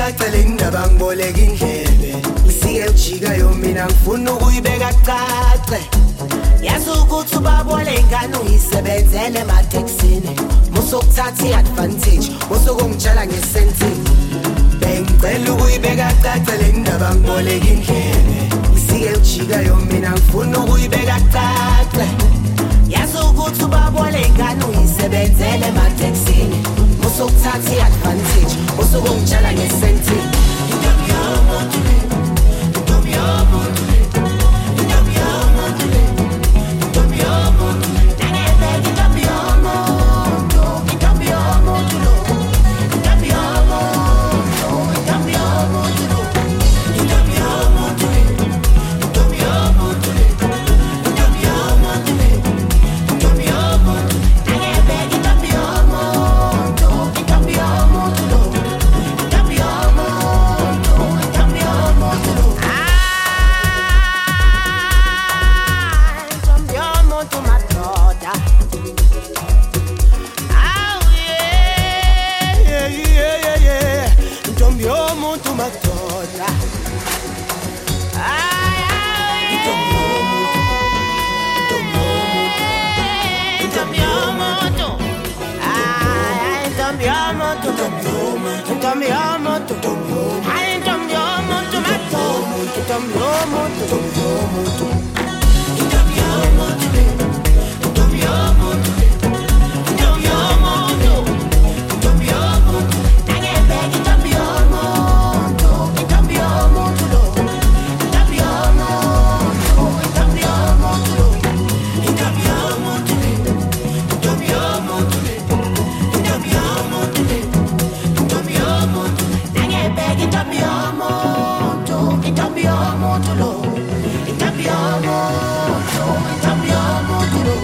cacele indaba ngiboleka indlebe Isike ujika yo mina ngifuna ukuyibeka cace Yazi ukuthi ubabole ingane uyisebenzele emateksini Musokuthatha iadvantage musokungitshela ngesentini Bengicela ukuyibeka cacele indaba ngiboleka indlebe Isike ujika yo mina ngifuna ukuyibeka cace Yazi ukuthi ubabole ingane uyisebenzele emateksini Musokuthatha iadvantage musokungitshela ngesentini Intombi yomuntu le Intombi yomuntu le Intombi yomuntu le Intombi yomuntu le Nangebeka intombi yomuntu Intombi yomuntu lo Intombi yomuntu Intombi yomuntu lo Intombi yomuntu le Intombi yomuntu le Intombi yomuntu le Intombi yomuntu Nangebeka intombi yomuntu Intombi yomuntu lo Intombi yomuntu Intombi yomuntu lo Intombi yomuntu madoda Intombi yomuntu madoda Intombi yomuntu Intombi yomuntu Intombi yomuntu Intombi yomuntu madoda Intombi yomuntu Intombi yomuntu Intombi yomuntu Intombi yomuntu Intombi yomuntu Nangebeka intombi yomuntu Intombi yomuntu lo Intombi yomuntu Intombi yomuntu lo Intombi yomuntu Intombi yomuntu Intombi yomuntu Intombi yomuntu Nangebeka intombi yomuntu Intombi yomuntu lo Intombi yomuntu Intombi yomuntu lo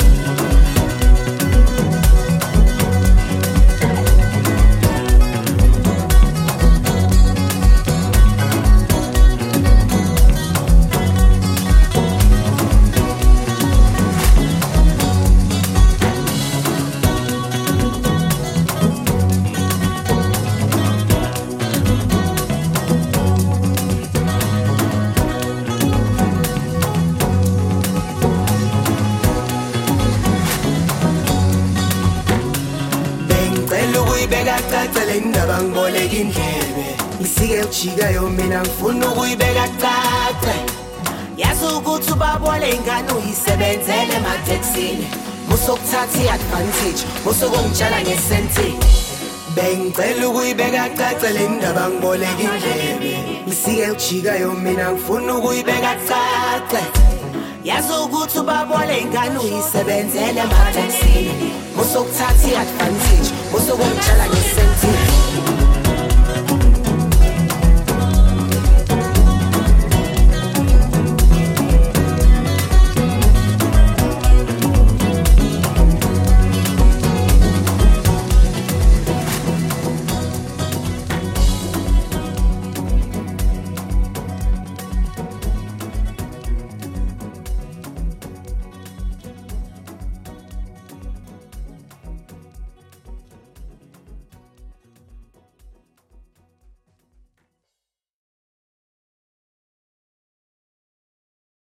Bengicela ukuyibeka cacele indaba ngiboleka indlebe Isike ujika yo mina ngifuna ukuyibeka cace Yazi ukuthi ubabole ingane uyisebenzele emateksini Musokuthatha iadvantage musokungitshela ngesentini Bengicela ukuyibeka cacele indaba ngiboleka indlebe Isike ujika yo mina ngifuna ukuyibeka cace Yazi ukuthi ubabole ingane uyisebenzele emateksini Musokuthatha iadvantage musokungitshela ngesentini